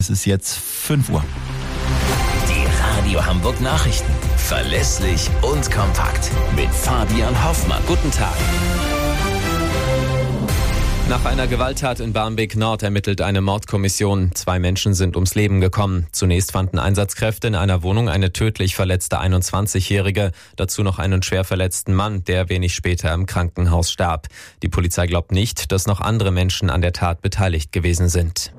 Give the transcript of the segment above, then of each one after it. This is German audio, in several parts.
Es ist jetzt 5 Uhr. Die Radio Hamburg Nachrichten. Verlässlich und kompakt. Mit Fabian Hoffmann. Guten Tag. Nach einer Gewalttat in Barmbek-Nord ermittelt eine Mordkommission. 2 Menschen sind ums Leben gekommen. Zunächst fanden Einsatzkräfte in einer Wohnung eine tödlich verletzte 21-Jährige, dazu noch einen schwer verletzten Mann, der wenig später im Krankenhaus starb. Die Polizei glaubt nicht, dass noch andere Menschen an der Tat beteiligt gewesen sind.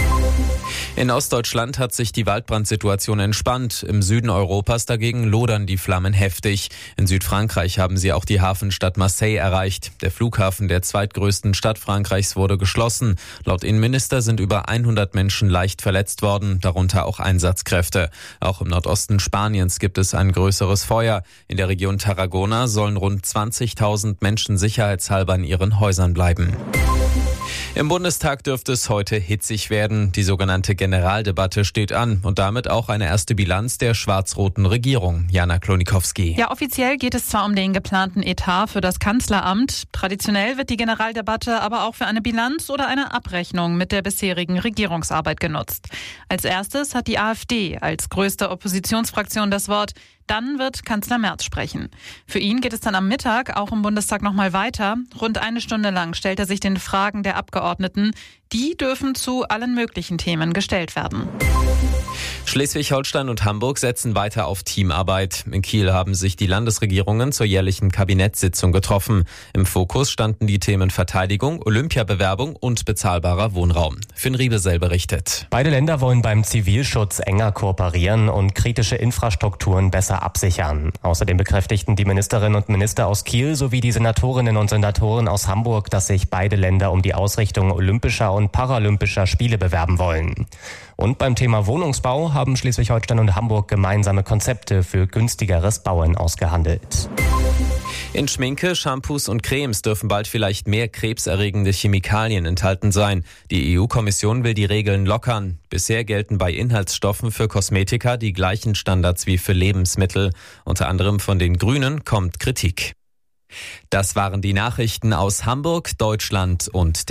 In Ostdeutschland hat sich die Waldbrandsituation entspannt. Im Süden Europas dagegen lodern die Flammen heftig. In Südfrankreich haben sie auch die Hafenstadt Marseille erreicht. Der Flughafen der zweitgrößten Stadt Frankreichs wurde geschlossen. Laut Innenminister sind über 100 Menschen leicht verletzt worden, darunter auch Einsatzkräfte. Auch im Nordosten Spaniens gibt es ein größeres Feuer. In der Region Tarragona sollen rund 20.000 Menschen sicherheitshalber in ihren Häusern bleiben. Im Bundestag dürfte es heute hitzig werden. Die sogenannte Generaldebatte steht an und damit auch eine erste Bilanz der schwarz-roten Regierung. Jana Klonikowski. Ja, offiziell geht es zwar um den geplanten Etat für das Kanzleramt. Traditionell wird die Generaldebatte aber auch für eine Bilanz oder eine Abrechnung mit der bisherigen Regierungsarbeit genutzt. Als erstes hat die AfD als größte Oppositionsfraktion das Wort. Dann wird Kanzler Merz sprechen. Für ihn geht es dann am Mittag auch im Bundestag nochmal weiter. Rund 1 Stunde lang stellt er sich den Fragen der Abgeordneten. Die dürfen zu allen möglichen Themen gestellt werden. Schleswig-Holstein und Hamburg setzen weiter auf Teamarbeit. In Kiel haben sich die Landesregierungen zur jährlichen Kabinettssitzung getroffen. Im Fokus standen die Themen Verteidigung, Olympiabewerbung und bezahlbarer Wohnraum. Finn Riebesell berichtet. Beide Länder wollen beim Zivilschutz enger kooperieren und kritische Infrastrukturen besser absichern. Außerdem bekräftigten die Ministerinnen und Minister aus Kiel sowie die Senatorinnen und Senatoren aus Hamburg, dass sich beide Länder um die Ausrichtung olympischer und paralympischer Spiele bewerben wollen. Und beim Thema Wohnungsbau haben Schleswig-Holstein und Hamburg gemeinsame Konzepte für günstigeres Bauen ausgehandelt. In Schminke, Shampoos und Cremes dürfen bald vielleicht mehr krebserregende Chemikalien enthalten sein. Die EU-Kommission will die Regeln lockern. Bisher gelten bei Inhaltsstoffen für Kosmetika die gleichen Standards wie für Lebensmittel. Unter anderem von den Grünen kommt Kritik. Das waren die Nachrichten aus Hamburg, Deutschland und